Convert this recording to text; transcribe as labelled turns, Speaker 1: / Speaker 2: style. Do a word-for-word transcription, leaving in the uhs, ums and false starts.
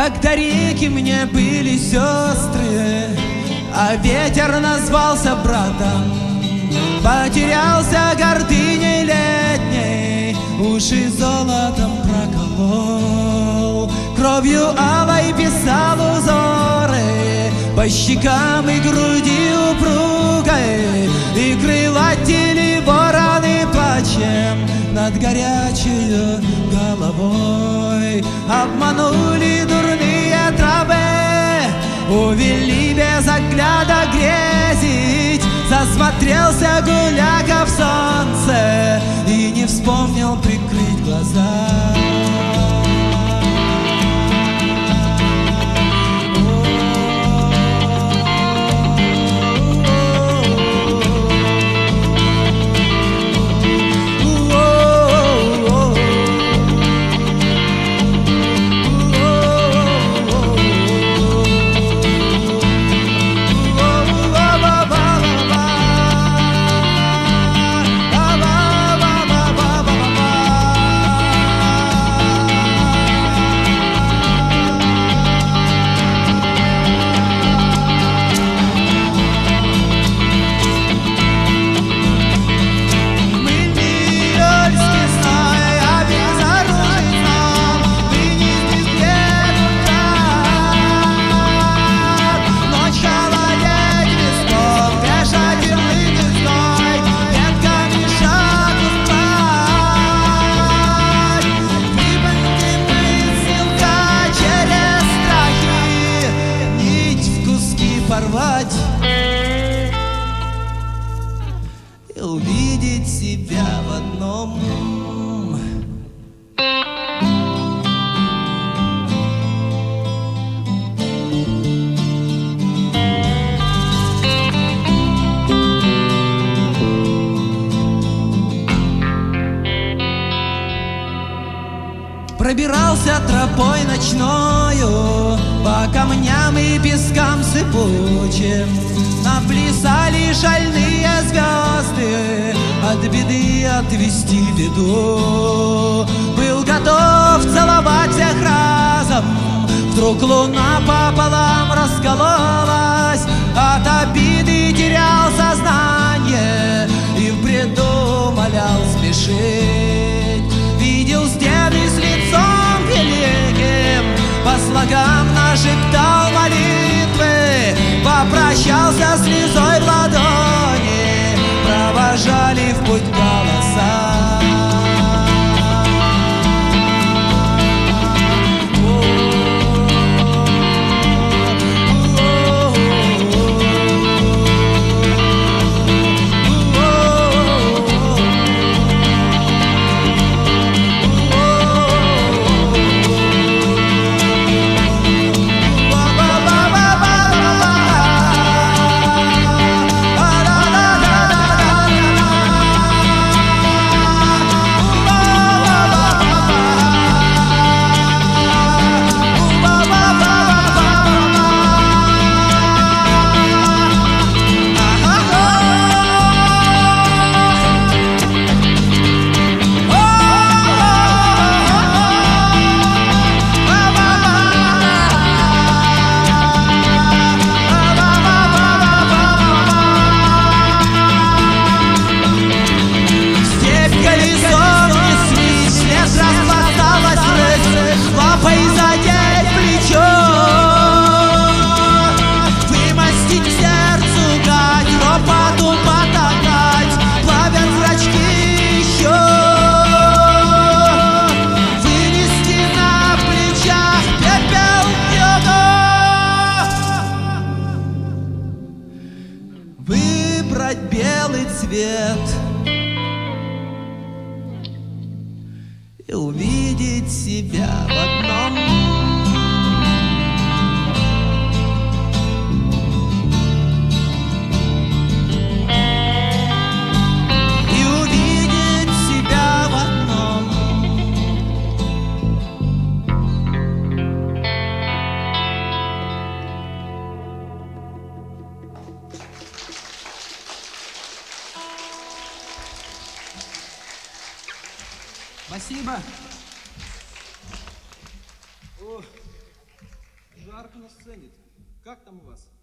Speaker 1: Когда реки мне были сестры, а ветер назвался братом, потерялся гордыней летней, уши золотом проколол, кровью алой писал узоры по щекам и груди упругой, и крылатели вороны плачем над горячей головой. Обманули дурные травы, увели без огляда грезить. Засмотрелся гуляка в солнце и не вспомнил прикрыть глаза. И увидеть себя в одном. Пробирался тропой ночною по камням и пескам сыпучим. Наплясали шальные звезды, от беды отвести беду. Был готов целовать всех разом, вдруг луна пополам раскололась. От обиды терял сознание и в бреду молял спешить. Видел стены с лицом великим, по слогам нашептал молитвы, попрощался слезой в ладони, провожали в путь голоса. Выбрать белый цвет и увидеть себя в одном. И увидеть себя в одном. Спасибо.
Speaker 2: жарко на сцене. Как там у вас?